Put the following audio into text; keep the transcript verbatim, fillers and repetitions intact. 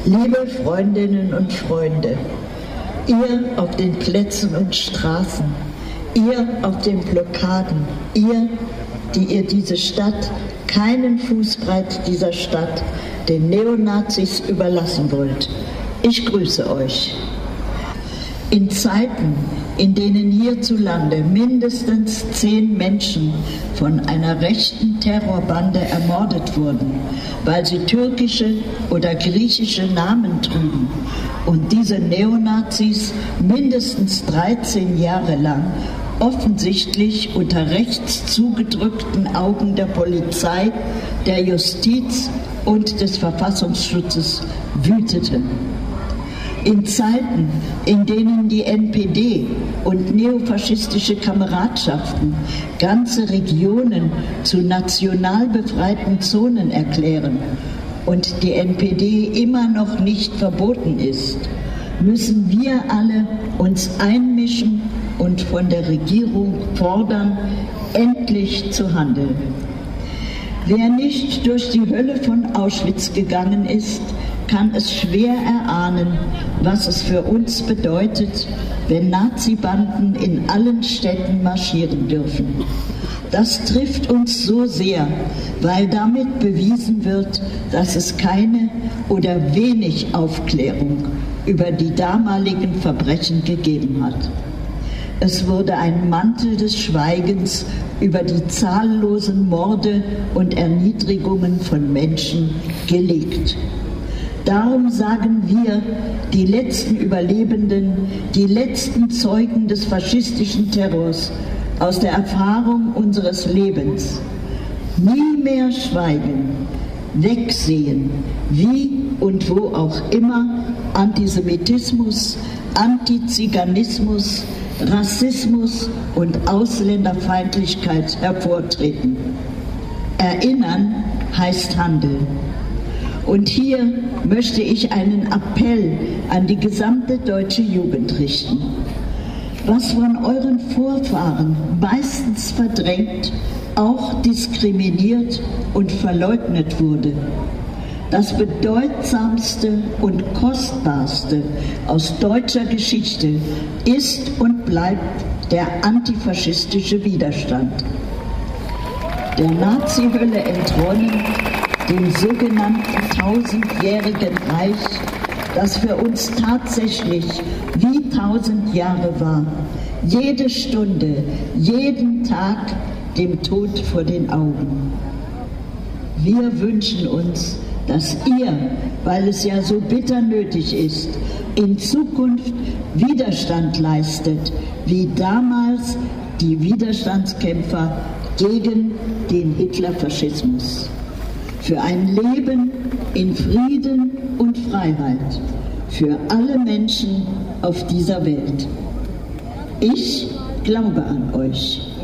Liebe Freundinnen und Freunde, ihr auf den Plätzen und Straßen, ihr auf den Blockaden, ihr, die ihr diese Stadt, keinen Fußbreit dieser Stadt, den Neonazis überlassen wollt, ich grüße euch. In Zeiten, in denen hierzulande mindestens zehn Menschen von einer rechten Terrorbande ermordet wurden, weil sie türkische oder griechische Namen trugen und diese Neonazis mindestens dreizehn Jahre lang offensichtlich unter rechts zugedrückten Augen der Polizei, der Justiz und des Verfassungsschutzes wüteten. In Zeiten, in denen die N P D und neofaschistische Kameradschaften ganze Regionen zu national befreiten Zonen erklären und die N P D immer noch nicht verboten ist, müssen wir alle uns einmischen und von der Regierung fordern, endlich zu handeln. Wer nicht durch die Hölle von Auschwitz gegangen ist, kann es schwer erahnen, was es für uns bedeutet, wenn Nazi-Banden in allen Städten marschieren dürfen. Das trifft uns so sehr, weil damit bewiesen wird, dass es keine oder wenig Aufklärung über die damaligen Verbrechen gegeben hat. Es wurde ein Mantel des Schweigens über die zahllosen Morde und Erniedrigungen von Menschen gelegt. Darum sagen wir, die letzten Überlebenden, die letzten Zeugen des faschistischen Terrors, aus der Erfahrung unseres Lebens: nie mehr schweigen, wegsehen, wie und wo auch immer Antisemitismus, Antiziganismus, Rassismus und Ausländerfeindlichkeit hervortreten. Erinnern heißt handeln. Und hier möchte ich einen Appell an die gesamte deutsche Jugend richten. Was von euren Vorfahren meistens verdrängt, auch diskriminiert und verleugnet wurde, das Bedeutsamste und Kostbarste aus deutscher Geschichte ist und bleibt der antifaschistische Widerstand. Der Nazi-Hölle entronnen, dem sogenannten tausendjährigen Reich, das für uns tatsächlich wie tausend Jahre war, jede Stunde, jeden Tag dem Tod vor den Augen. Wir wünschen uns, dass ihr, weil es ja so bitter nötig ist, in Zukunft Widerstand leistet, wie damals die Widerstandskämpfer gegen den Hitlerfaschismus. Für ein Leben in Frieden und Freiheit für alle Menschen auf dieser Welt. Ich glaube an euch.